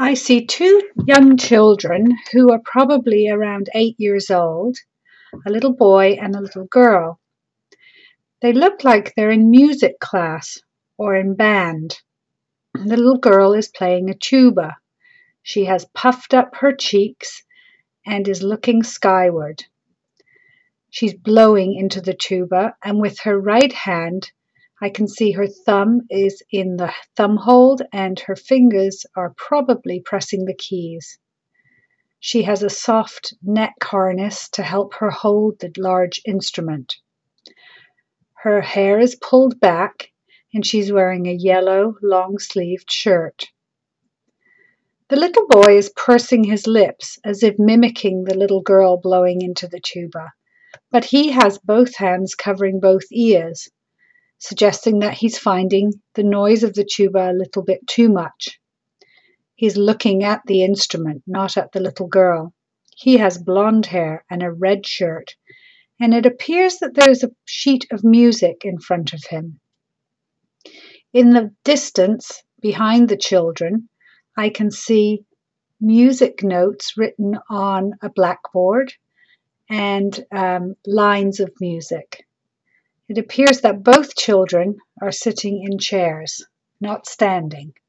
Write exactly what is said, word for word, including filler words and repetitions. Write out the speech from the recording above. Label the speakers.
Speaker 1: I see two young children who are probably around eight years old, a little boy and a little girl. They look like they're in music class or in band. The little girl is playing a tuba. She has puffed up her cheeks and is looking skyward. She's blowing into the tuba, and with her right hand, I can see her thumb is in the thumb hold and her fingers are probably pressing the keys. She has a soft neck harness to help her hold the large instrument. Her hair is pulled back and she's wearing a yellow long-sleeved shirt. The little boy is pursing his lips as if mimicking the little girl blowing into the tuba, but he has both hands covering both ears, suggesting that he's finding the noise of the tuba a little bit too much. He's looking at the instrument, not at the little girl. He has blonde hair and a red shirt, and it appears that there is a sheet of music in front of him. In the distance, behind the children, I can see music notes written on a blackboard and um, lines of music. It appears that both children are sitting in chairs, not standing.